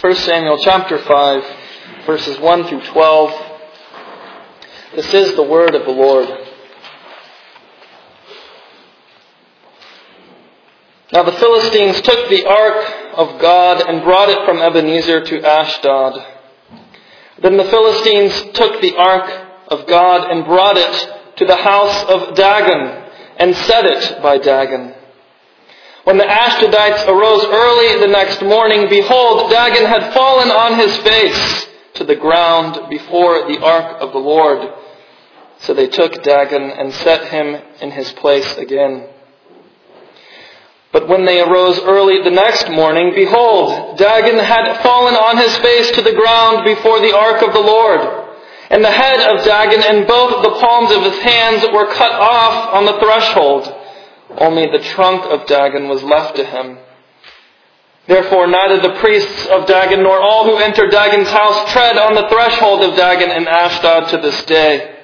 1 Samuel chapter 5, verses 1 through 12. This is the word of the Lord. Now the Philistines took the ark of God and brought it from Ebenezer to Ashdod. Then the Philistines took the ark of God and brought it to the house of Dagon and set it by Dagon. When the Ashdodites arose early the next morning, behold, Dagon had fallen on his face to the ground before the ark of the Lord. So they took Dagon and set him in his place again. But when they arose early the next morning, behold, Dagon had fallen on his face to the ground before the ark of the Lord. And the head of Dagon and both the palms of his hands were cut off on the threshold. Only the trunk of Dagon was left to him. Therefore neither the priests of Dagon nor all who enter Dagon's house tread on the threshold of Dagon in Ashdod to this day.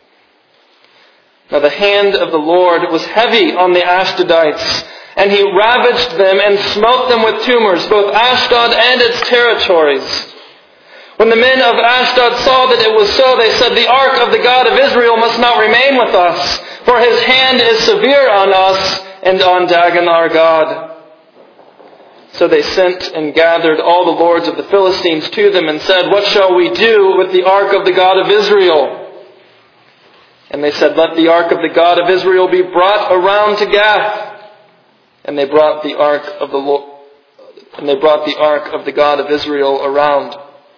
Now the hand of the Lord was heavy on the Ashdodites, and he ravaged them and smote them with tumors, both Ashdod and its territories. When the men of Ashdod saw that it was so, they said, "The ark of the God of Israel must not remain with us, for his hand is severe on us and on Dagon our God." So they sent and gathered all the lords of the Philistines to them and said, "What shall we do with the ark of the God of Israel?" And they said, "Let the ark of the God of Israel be brought around to Gath." And they brought the ark of the Lord, and they brought the ark of the God of Israel around.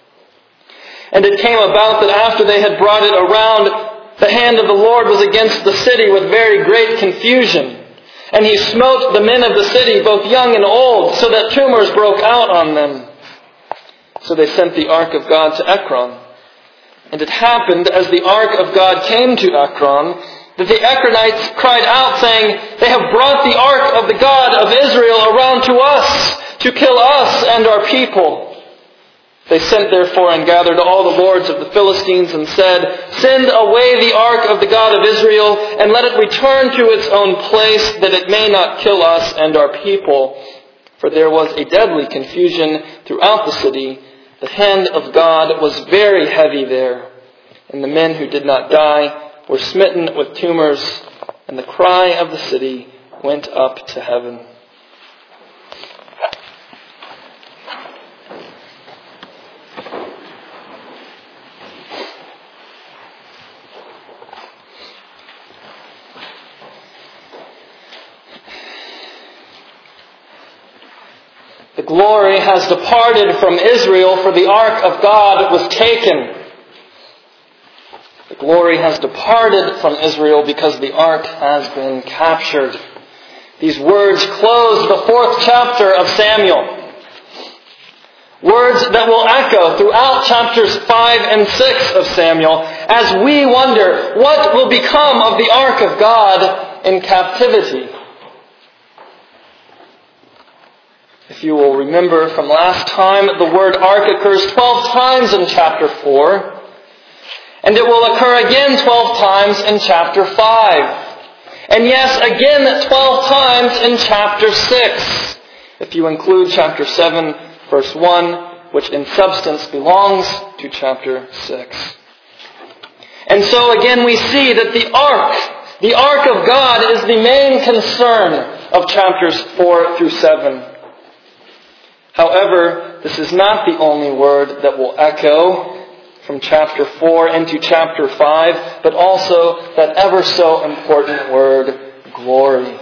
And it came about that after they had brought it around, the hand of the Lord was against the city with very great confusion. And he smote the men of the city, both young and old, so that tumors broke out on them. So they sent the ark of God to Ekron. And it happened, as the ark of God came to Ekron, that the Ekronites cried out, saying, "They have brought the ark of the God of Israel around to us, to kill us and our people." They sent therefore and gathered all the lords of the Philistines and said, "Send away the ark of the God of Israel, and let it return to its own place, that it may not kill us and our people." For there was a deadly confusion throughout the city. The hand of God was very heavy there, and the men who did not die were smitten with tumors, and the cry of the city went up to heaven. The glory has departed from Israel, for the ark of God was taken. The glory has departed from Israel because the ark has been captured. These words close the 4th chapter of Samuel. Words that will echo throughout chapters 5 and 6 of Samuel as we wonder what will become of the ark of God in captivity. If you will remember from last time, the word ark occurs 12 times in chapter 4. And it will occur again 12 times in chapter 5. And yes, again 12 times in chapter 6. If you include chapter 7, verse 1, which in substance belongs to chapter 6. And so again we see that the ark of God, is the main concern of chapters 4 through 7. However, this is not the only word that will echo from chapter 4 into chapter 5, but also that ever so important word, glory.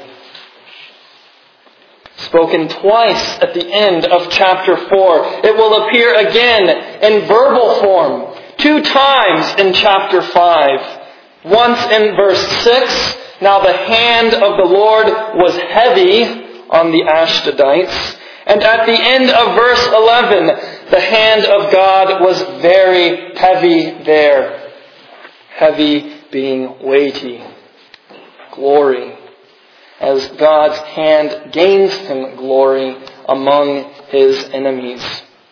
Spoken twice at the end of chapter 4, it will appear again in verbal form, 2 times in chapter 5. Once in verse 6, "Now the hand of the Lord was heavy on the Ashdodites." And at the end of verse 11, "The hand of God was very heavy there." Heavy being weighty. Glory. As God's hand gains him glory among his enemies.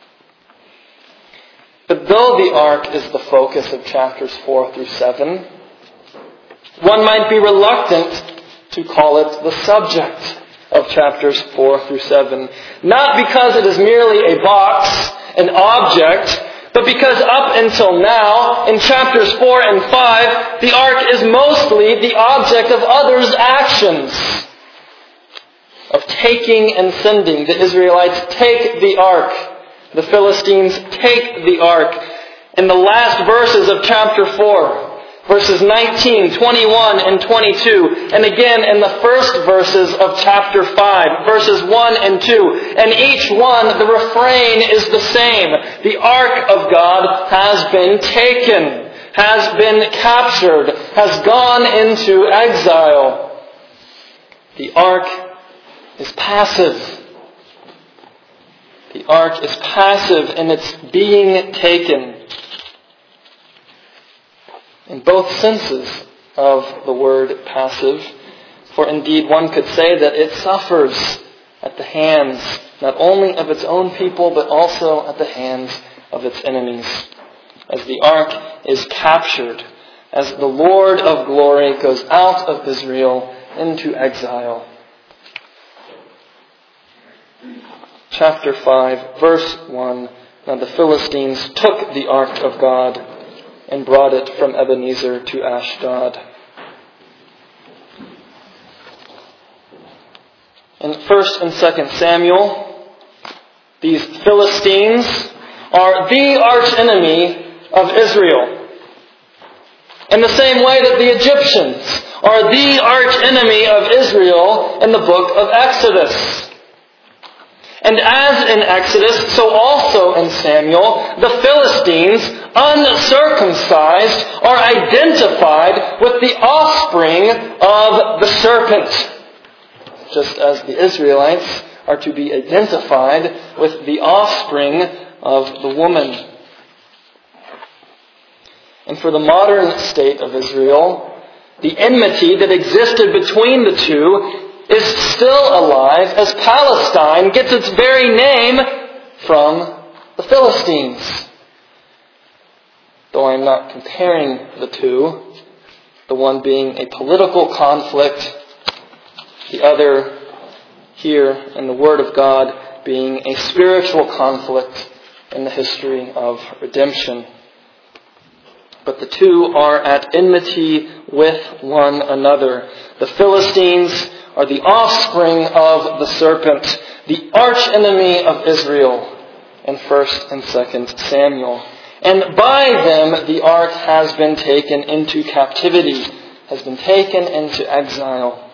But though the ark is the focus of chapters 4 through 7, one might be reluctant to call it the subject of chapters 4 through 7. Not because it is merely a box an object, but because up until now, in chapters 4 and 5, the ark is mostly the object of others' actions. Of taking and sending. The Israelites take the ark. The Philistines take the ark. In the last verses of chapter 4, verses 19, 21, and 22, and again in the first verses of chapter 5, verses 1 and 2, and each one, the refrain is the same. The ark of God has been taken, has been captured, has gone into exile. The ark is passive. The ark is passive in its being taken. In both senses of the word passive, for indeed one could say that it suffers at the hands not only of its own people, but also at the hands of its enemies. As the ark is captured, as the Lord of glory goes out of Israel into exile. Chapter 5, verse 1. Now the Philistines took the ark of God and brought it from Ebenezer to Ashdod. In 1 and 2 Samuel, these Philistines are the archenemy of Israel. In the same way that the Egyptians are the archenemy of Israel in the book of Exodus. And as in Exodus, so also in Samuel, the Philistines, uncircumcised, are identified with the offspring of the serpent. Just as the Israelites are to be identified with the offspring of the woman. And for the modern state of Israel, the enmity that existed between the two is still alive as Palestine gets its very name from the Philistines. Though I'm not comparing the two, the one being a political conflict, the other here in the Word of God being a spiritual conflict in the history of redemption. But the two are at enmity with one another. The Philistines are the offspring of the serpent, the archenemy of Israel in 1 and 2 Samuel. And by them the ark has been taken into captivity, has been taken into exile.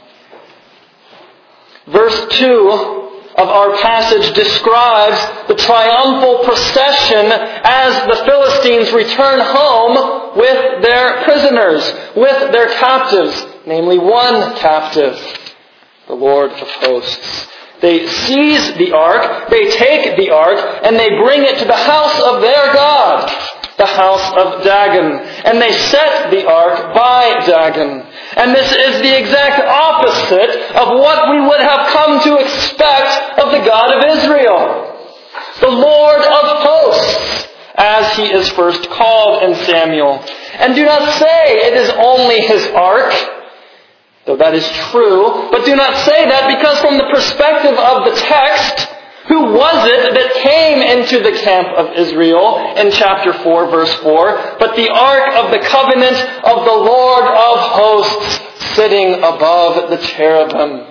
Verse 2 of our passage describes the triumphal procession as the Philistines return home with their prisoners, with their captives, namely one captive, the Lord of hosts. They seize the ark, they take the ark, and they bring it to the house of their God, the house of Dagon. And they set the ark by Dagon. And this is the exact opposite of what we would have come to expect of the God of Israel. The Lord of hosts, as he is first called in Samuel. And do not say it is only his ark, though that is true, but do not say that, because from the perspective of the text, who was it that came into the camp of Israel in chapter 4, verse 4, but the ark of the covenant of the Lord of hosts sitting above the cherubim?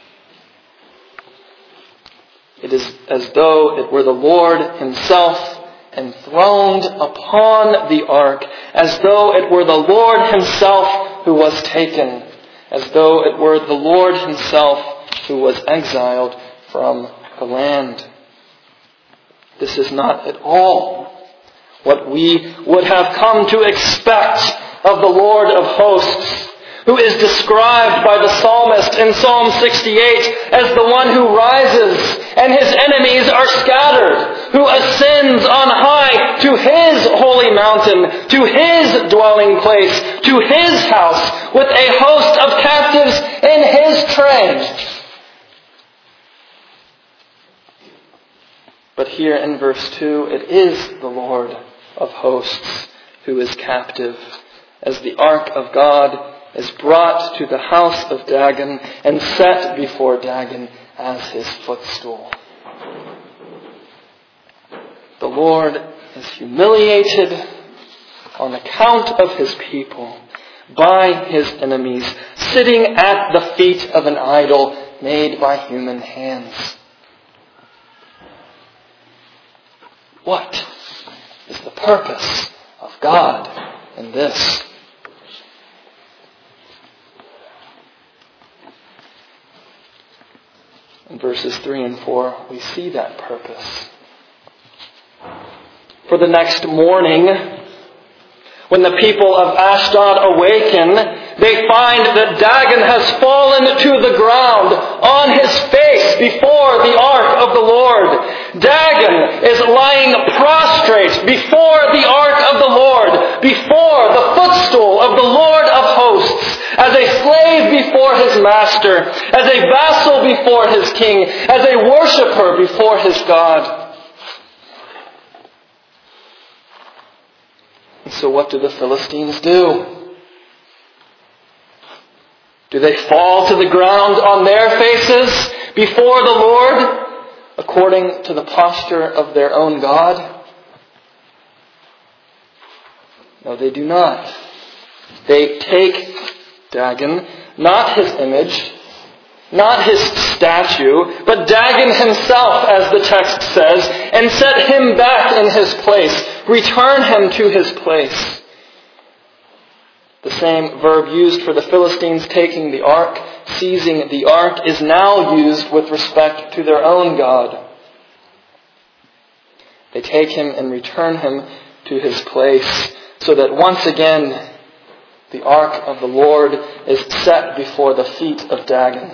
It is as though it were the Lord himself enthroned upon the ark, as though it were the Lord himself who was taken, as though it were the Lord himself who was exiled from the land. This is not at all what we would have come to expect of the Lord of hosts, who is described by the psalmist in Psalm 68 as the one who rises and his enemies are scattered, who ascends on high to his holy mountain, to his dwelling place, to his house, with a host of captives in his train. But here in verse 2, it is the Lord of hosts who is captive, as the ark of God is brought to the house of Dagon and set before Dagon as his footstool. The the Lord is humiliated on account of his people by his enemies, sitting at the feet of an idol made by human hands. What is the purpose of God in this? In verses 3 and 4, we see that purpose. For the next morning, when the people of Ashdod awaken, they find that Dagon has fallen to the ground on his face before the ark of the Lord. Dagon is lying prostrate before the ark of the Lord, before the footstool of the Lord of hosts, as a slave before his master, as a vassal before his king, as a worshiper before his God. And so what do the Philistines do? Do they fall to the ground on their faces before the Lord, according to the posture of their own God? No, they do not. They take Dagon, not his image, not his statue, but Dagon himself, as the text says, and set him back in his place. Return him to his place. The same verb used for the Philistines taking the ark, seizing the ark, is now used with respect to their own God. They take him and return him to his place, so that once again the ark of the Lord is set before the feet of Dagon.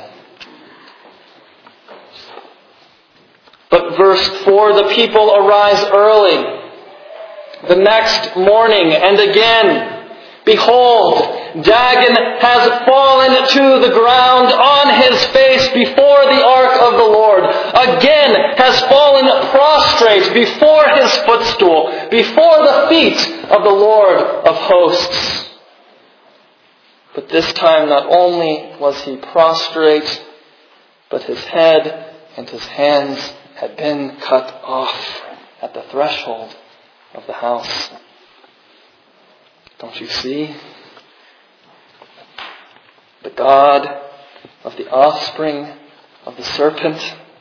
But verse 4, the people arise early the next morning, and again, behold, Dagon has fallen to the ground on his face before the ark of the Lord. Again has fallen prostrate before his footstool, before the feet of the Lord of hosts. But this time not only was he prostrate, but his head and his hands had been cut off at the threshold of the house. Don't you see? The God of the offspring of the serpent,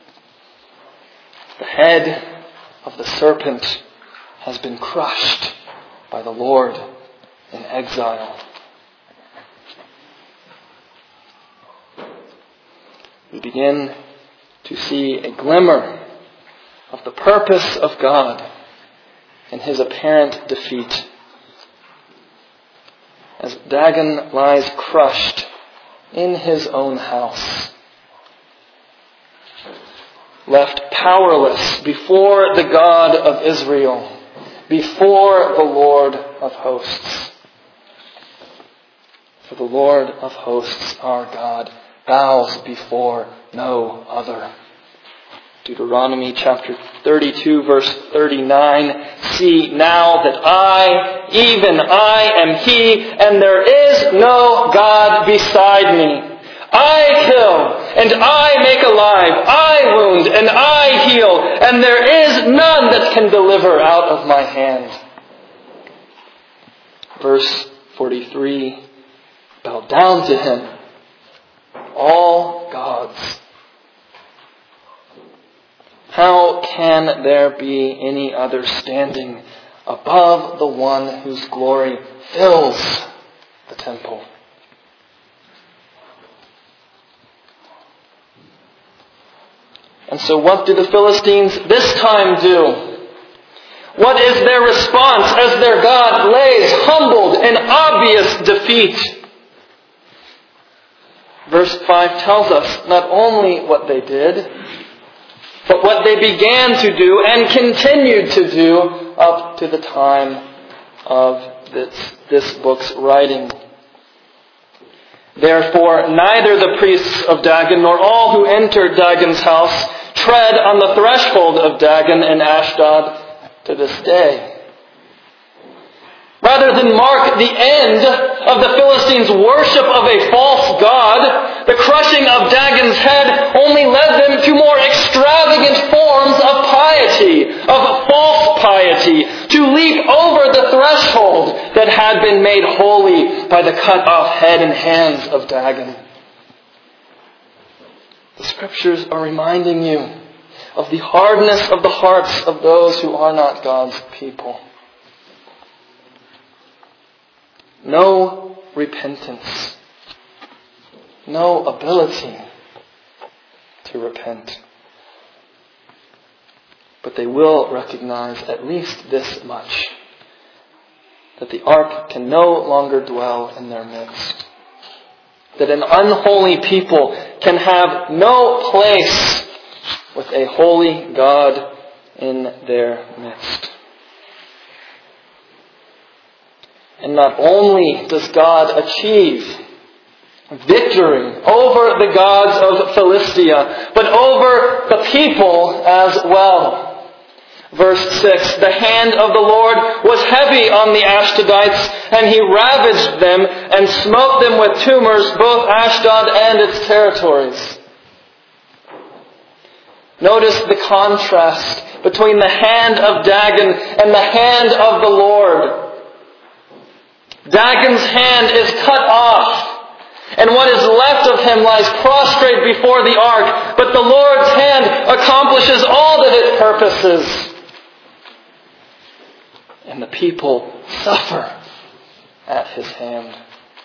the head of the serpent, has been crushed by the Lord in exile. We begin to see a glimmer of the purpose of God in his apparent defeat, as Dagon lies crushed in his own house, left powerless before the God of Israel, before the Lord of hosts. For the Lord of hosts, our God, bows before no other. Deuteronomy chapter 32, verse 39. See now that I, even I, am He, and there is no God beside me. I kill, and I make alive. I wound, and I heal, and there is none that can deliver out of my hand. Verse 43. Bow down to Him, all gods. How can there be any other standing above the one whose glory fills the temple? And so what do the Philistines this time do? What is their response as their God lays humbled in obvious defeat? Verse 5 tells us not only what they did, but what they began to do and continued to do up to the time of this book's writing. Therefore, neither the priests of Dagon nor all who entered Dagon's house tread on the threshold of Dagon and Ashdod to this day. Rather than mark the end of the Philistines' worship of a false god, the crushing of Dagon's head only led them to more extravagant forms of piety, of false piety, to leap over the threshold that had been made holy by the cut-off head and hands of Dagon. The Scriptures are reminding you of the hardness of the hearts of those who are not God's people. No repentance. No ability to repent. But they will recognize at least this much, that the ark can no longer dwell in their midst. That an unholy people can have no place with a holy God in their midst. And not only does God achieve victory over the gods of Philistia, but over the people as well. Verse 6, the hand of the Lord was heavy on the Ashdodites, and he ravaged them and smote them with tumors, both Ashdod and its territories. Notice the contrast between the hand of Dagon and the hand of the Lord. Dagon's hand is cut off, and what is left of him lies prostrate before the ark, but the Lord's hand accomplishes all that it purposes. And the people suffer at his hand.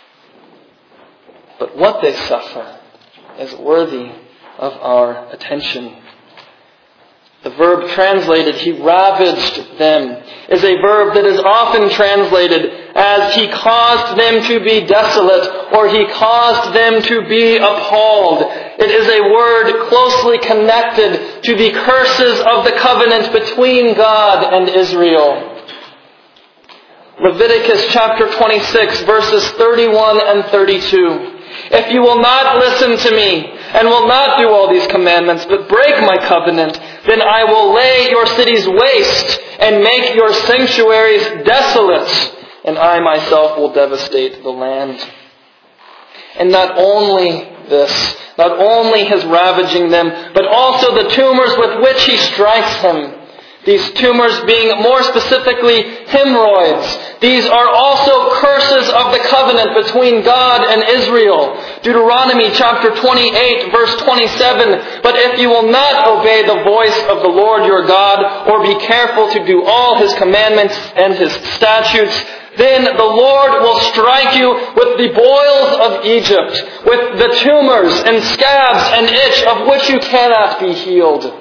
But what they suffer is worthy of our attention. The verb translated, he ravaged them, is a verb that is often translated as he caused them to be desolate, or he caused them to be appalled. It is a word closely connected to the curses of the covenant between God and Israel. Leviticus chapter 26, verses 31 and 32. If you will not listen to me, and will not do all these commandments, but break my covenant, then I will lay your cities waste, and make your sanctuaries desolate, and I myself will devastate the land. And not only this, not only his ravaging them, but also the tumors with which he strikes him. These tumors being more specifically hemorrhoids. These are also curses of the covenant between God and Israel. Deuteronomy chapter 28 verse 27. But if you will not obey the voice of the Lord your God, or be careful to do all his commandments and his statutes, then the Lord will strike you with the boils of Egypt, with the tumors and scabs and itch of which you cannot be healed.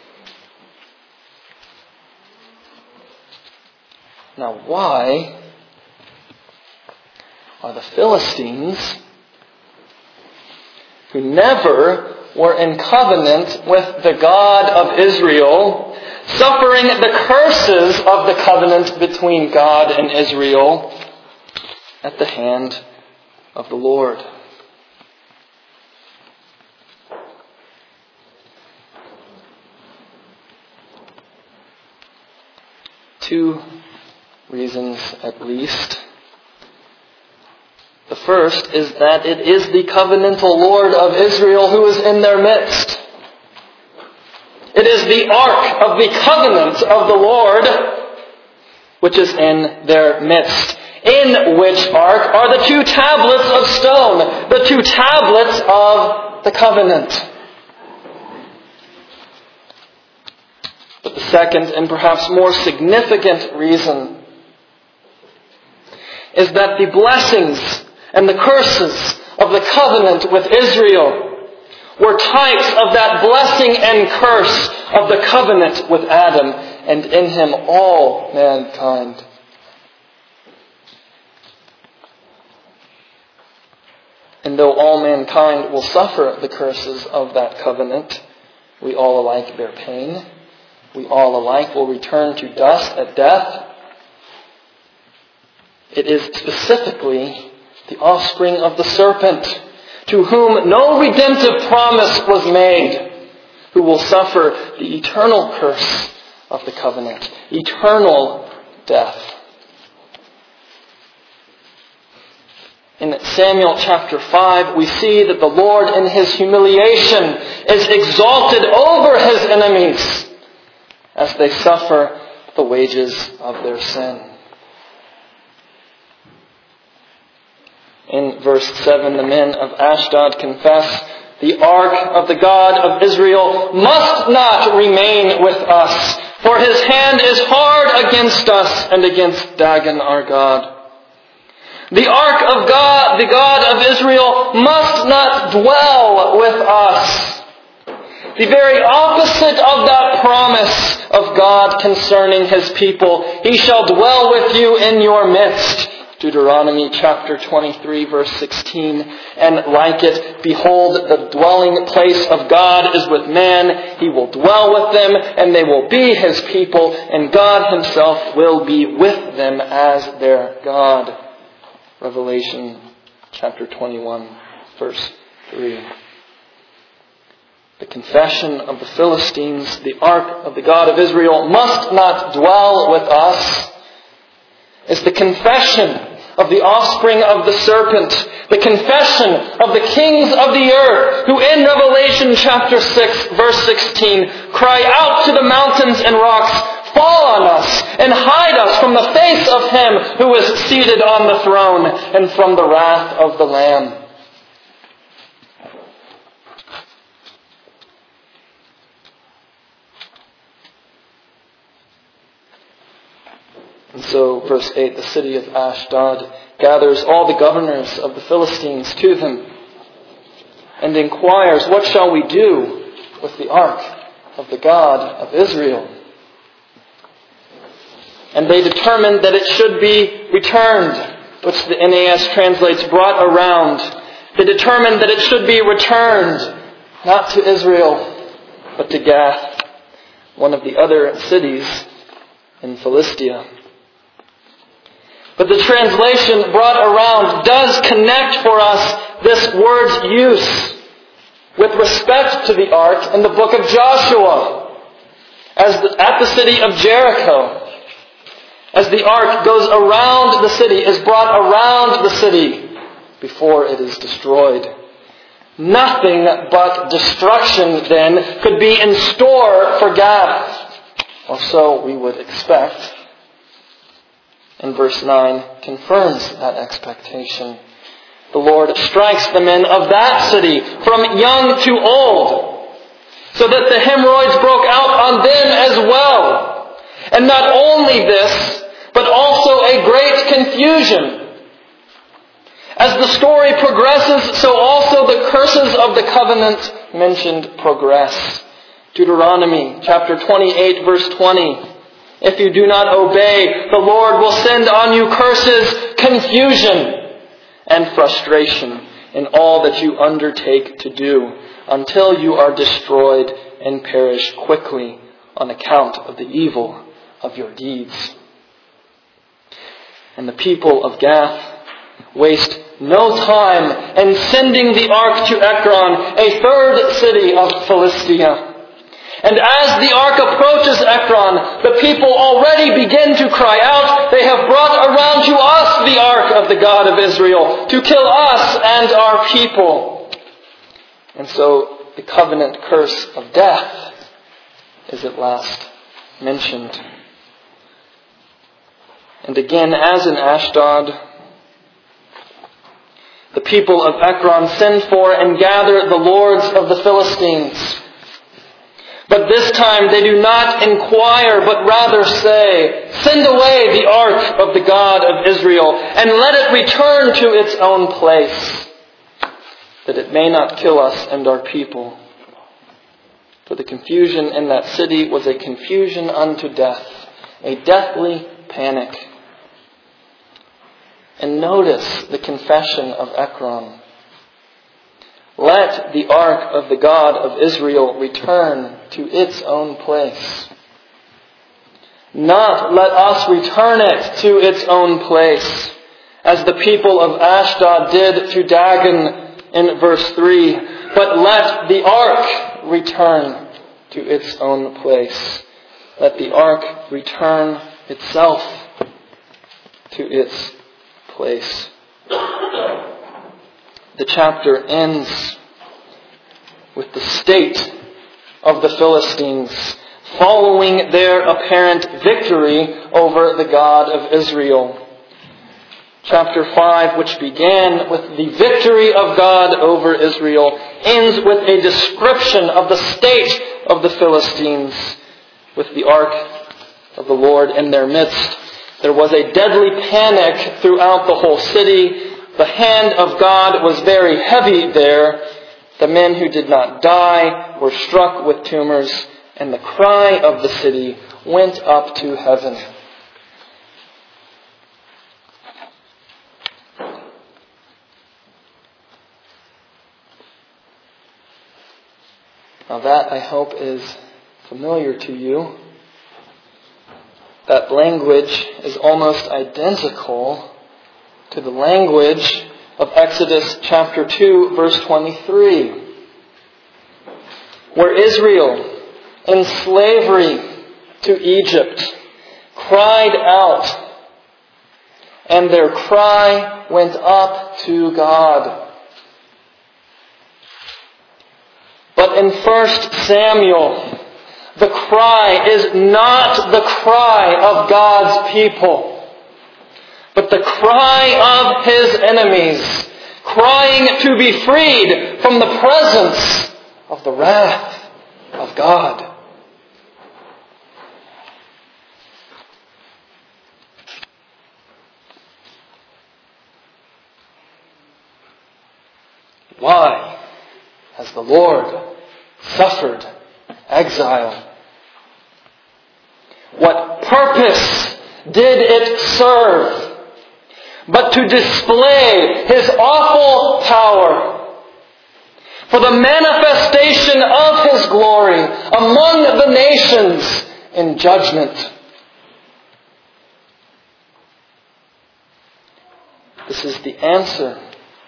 Now, why are the Philistines, who never were in covenant with the God of Israel, suffering the curses of the covenant between God and Israel at the hand of the Lord? Two reasons at least. The first is that it is the covenantal Lord of Israel who is in their midst. It is the ark of the covenant of the Lord which is in their midst. In which ark are the two tablets of stone, the two tablets of the covenant. But the second and perhaps more significant reason is that the blessings and the curses of the covenant with Israel were types of that blessing and curse of the covenant with Adam, and in him all mankind. And though all mankind will suffer the curses of that covenant, we all alike bear pain. We all alike will return to dust at death. It is specifically the offspring of the serpent, to whom no redemptive promise was made, who will suffer the eternal curse of the covenant, eternal death. In Samuel chapter 5, we see that the Lord in his humiliation is exalted over his enemies as they suffer the wages of their sin. In verse 7, the men of Ashdod confess, the ark of the God of Israel must not remain with us, for his hand is hard against us and against Dagon our God. The ark of God, the God of Israel, must not dwell with us. The very opposite of that promise of God concerning his people. He shall dwell with you in your midst. Deuteronomy chapter 23 verse 16. And like it, behold, the dwelling place of God is with man. He will dwell with them, and they will be his people, and God himself will be with them as their God. Revelation chapter 21 verse 3. The confession of the Philistines, the ark of the God of Israel must not dwell with us, is the confession of the offspring of the serpent, the confession of the kings of the earth, who in Revelation chapter 6, verse 16, cry out to the mountains and rocks, fall on us and hide us from the face of him who is seated on the throne and from the wrath of the Lamb. And so, verse 8, the city of Ashdod gathers all the governors of the Philistines to them and inquires, what shall we do with the ark of the God of Israel? And they determined that it should be returned, which the NAS translates brought around. They determined that it should be returned, not to Israel, but to Gath, one of the other cities in Philistia. But the translation brought around does connect for us this word's use with respect to the ark in the book of Joshua, at the city of Jericho. As the ark goes around the city, is brought around the city before it is destroyed. Nothing but destruction then could be in store for Gath, or so we would expect. And verse 9 confirms that expectation. The Lord strikes the men of that city from young to old, so that the hemorrhoids broke out on them as well. And not only this, but also a great confusion. As the story progresses, so also the curses of the covenant mentioned progress. Deuteronomy chapter 28 verse 20. If you do not obey, the Lord will send on you curses, confusion, and frustration in all that you undertake to do, until you are destroyed and perish quickly on account of the evil of your deeds. And the people of Gath waste no time in sending the ark to Ekron, a third city of Philistia. And as the ark approaches Ekron, the people already begin to cry out, they have brought around to us the ark of the God of Israel, to kill us and our people. And so the covenant curse of death is at last mentioned. And again, as in Ashdod, the people of Ekron send for and gather the lords of the Philistines. But this time they do not inquire, but rather say, send away the ark of the God of Israel, and let it return to its own place, that it may not kill us and our people. For the confusion in that city was a confusion unto death, a deathly panic. And notice the confession of Ekron. Let the ark of the God of Israel return to its own place. Not let us return it to its own place, as the people of Ashdod did to Dagon in verse 3. But let the ark return to its own place. Let the ark return itself to its place. The chapter ends with the state of the Philistines, following their apparent victory over the God of Israel. Chapter 5, which began with the victory of God over Israel, ends with a description of the state of the Philistines, with the ark of the Lord in their midst. There was a deadly panic throughout the whole city. The hand of God was very heavy there. The men who did not die were struck with tumors, and the cry of the city went up to heaven. Now that, I hope, is familiar to you. That language is almost identical to the language of Exodus chapter 2, verse 23, where Israel, in slavery to Egypt, cried out, and their cry went up to God. But in 1 Samuel, the cry is not the cry of God's people, but the cry of His enemies, crying to be freed from the presence of the wrath of God. Why has the Lord suffered exile? What purpose did it serve but to display His awful power for the manifestation of His glory among the nations in judgment? This is the answer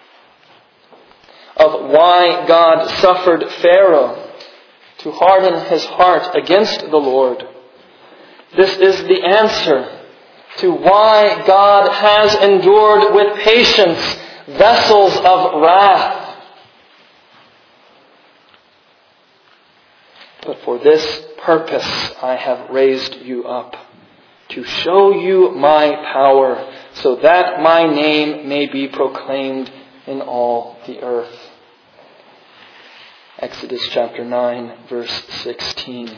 of why God suffered Pharaoh to harden his heart against the Lord. This is the answer to why God has endured with patience vessels of wrath. But for this purpose I have raised you up, to show you my power, so that my name may be proclaimed in all the earth. Exodus chapter 9, verse 16.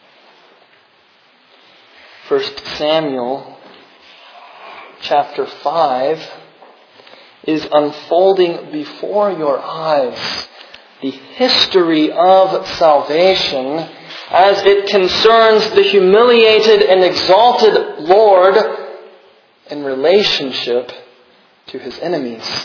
1 Samuel chapter 5 is unfolding before your eyes the history of salvation as it concerns the humiliated and exalted Lord in relationship to His enemies.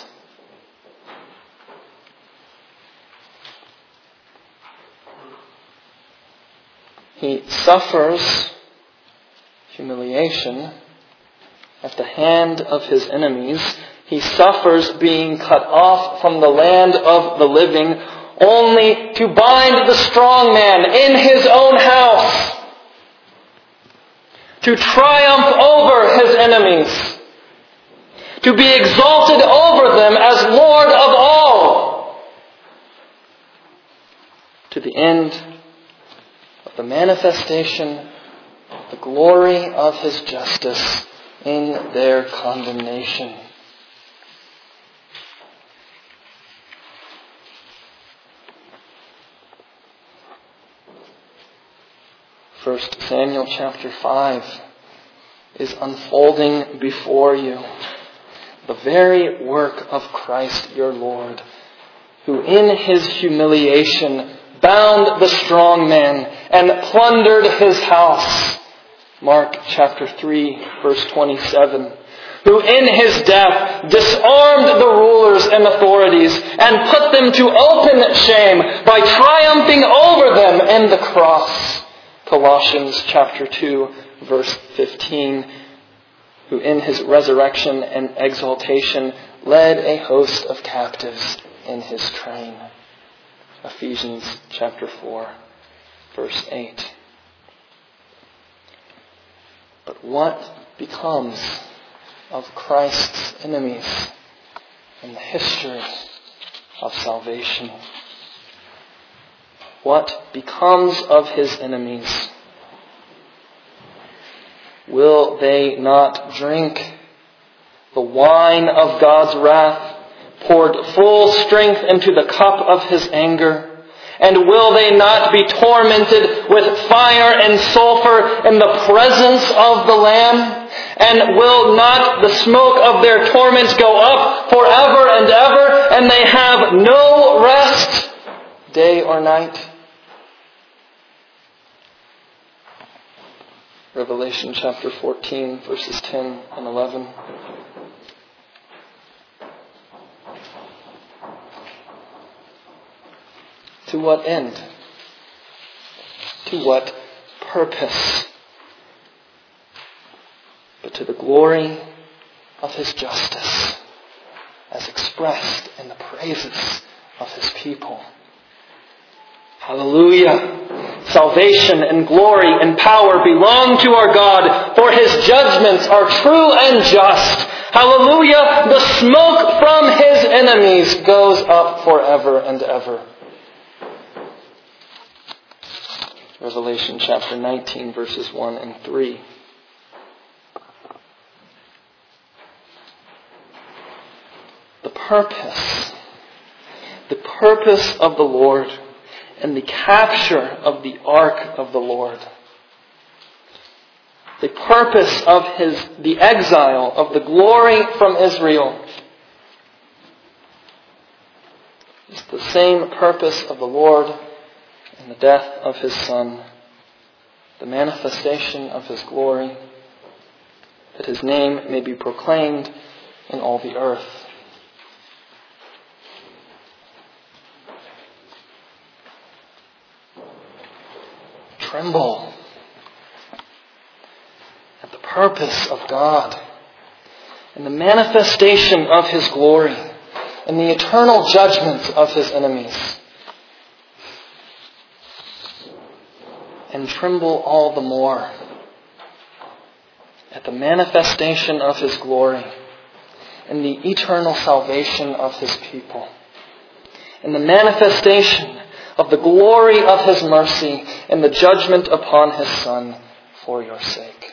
He suffers humiliation at the hand of His enemies. He suffers being cut off from the land of the living, only to bind the strong man in his own house, to triumph over his enemies, to be exalted over them as Lord of all, to the end of the manifestation of the glory of His justice in their condemnation. 1 Samuel chapter 5 is unfolding before you the very work of Christ your Lord, who in His humiliation bound the strong man and plundered his house. Mark chapter 3, verse 27. Who in His death disarmed the rulers and authorities and put them to open shame by triumphing over them in the cross. Colossians chapter 2, verse 15. Who in His resurrection and exaltation led a host of captives in His train. Ephesians chapter 4, verse 8. But what becomes of Christ's enemies in the history of salvation? What becomes of His enemies will they not drink the wine of God's wrath, poured full strength into the cup of His anger? And will they not be tormented with fire and sulfur in the presence of the Lamb? And will not the smoke of their torments go up forever and ever, and they have no rest, day or night? Revelation chapter 14, verses 10 and 11. To what end? To what purpose? But to the glory of His justice, as expressed in the praises of His people. Hallelujah! Salvation and glory and power belong to our God, for His judgments are true and just. Hallelujah! The smoke from His enemies goes up forever and ever. Revelation chapter 19, verses 1 and 3. The purpose of the Lord and the capture of the ark of the Lord. The purpose of the exile of the glory from Israel is the same purpose of the Lord in the death of His Son, the manifestation of His glory, that His name may be proclaimed in all the earth. Tremble at the purpose of God and the manifestation of His glory and the eternal judgment of His enemies. And tremble all the more at the manifestation of His glory and the eternal salvation of His people, and the manifestation of the glory of His mercy and the judgment upon His Son for your sake.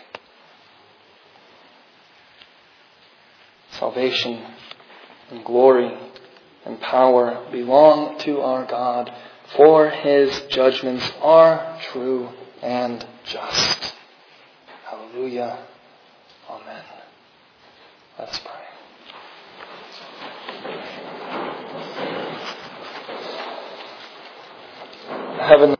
Salvation and glory and power belong to our God, for His judgments are true and just. Hallelujah. Amen. Let us pray. Heaven